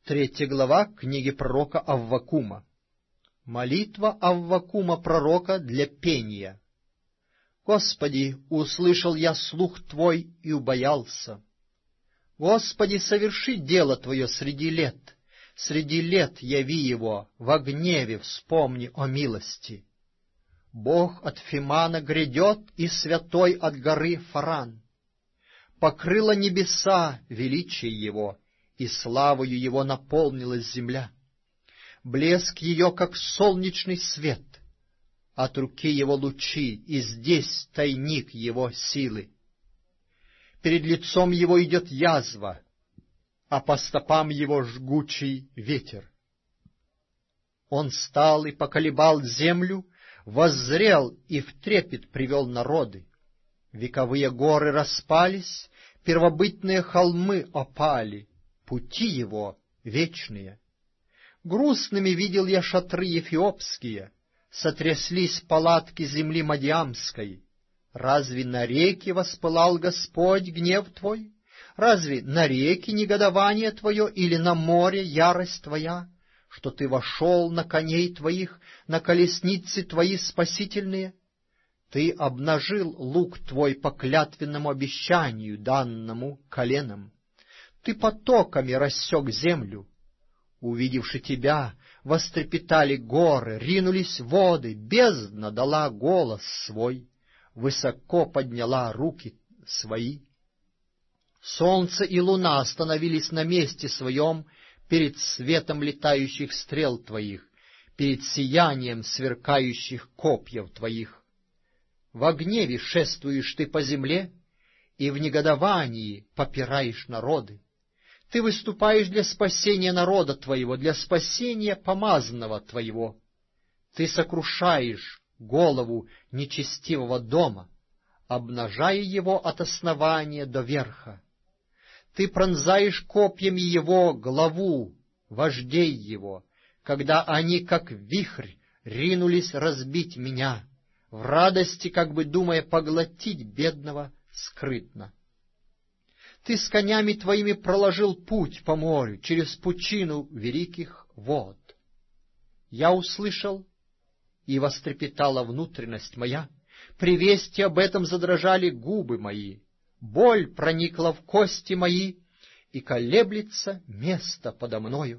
3 глава книги пророка Аввакума. Молитва Аввакума пророка для пения. Господи, услышал я слух Твой и убоялся. Господи, соверши дело Твое среди лет яви его, во гневе вспомни о милости. Бог от Фимана грядет, и святой от горы Фаран. Покрыло небеса величие Его, и славою Его наполнилась земля. Блеск Ее, как солнечный свет, от руки Его лучи, и здесь тайник Его силы. Перед лицом Его идет язва, а по стопам Его жгучий ветер. Он стал и поколебал землю, воззрел и в трепет привел народы. Вековые горы распались, первобытные холмы опали, пути Его вечные. Грустными видел я шатры эфиопские, сотряслись палатки земли Мадиамской. Разве на реке воспылал Господь гнев Твой? Разве на реке негодование Твое или на море ярость Твоя, что Ты вошел на коней Твоих, на колесницы Твои спасительные? Ты обнажил лук Твой по клятвенному обещанию, данному коленам. Ты потоками рассек землю. Увидевши Тебя, вострепетали горы, ринулись воды, бездна дала голос свой, высоко подняла руки свои. Солнце и луна остановились на месте своем перед светом летающих стрел Твоих, перед сиянием сверкающих копьев Твоих. Во гневе шествуешь Ты по земле, и в негодовании попираешь народы. Ты выступаешь для спасения народа Твоего, для спасения помазанного Твоего. Ты сокрушаешь голову нечестивого дома, обнажая его от основания до верха. Ты пронзаешь копьями его главу, вождей его, когда они, как вихрь, ринулись разбить меня, в радости, как бы думая поглотить бедного скрытно. Ты с конями Твоими проложил путь по морю, через пучину великих вод. Я услышал, и вострепетала внутренность моя, при вести об этом задрожали губы мои, боль проникла в кости мои, и колеблется место подо мною.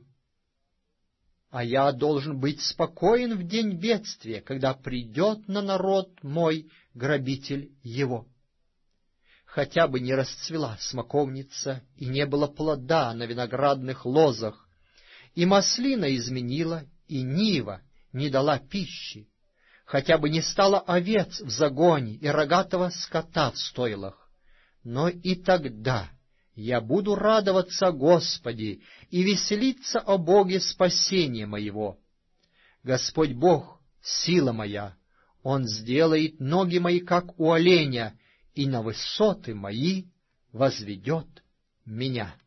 А я должен быть спокоен в день бедствия, когда придет на народ мой грабитель его. Хотя бы не расцвела смоковница, и не было плода на виноградных лозах, и маслина изменила, и нива не дала пищи, хотя бы не стало овец в загоне и рогатого скота в стойлах. Но и тогда я буду радоваться Господи и веселиться о Боге спасения моего. Господь Бог — сила моя, Он сделает ноги мои, как у оленя, и на высоты мои возведет меня.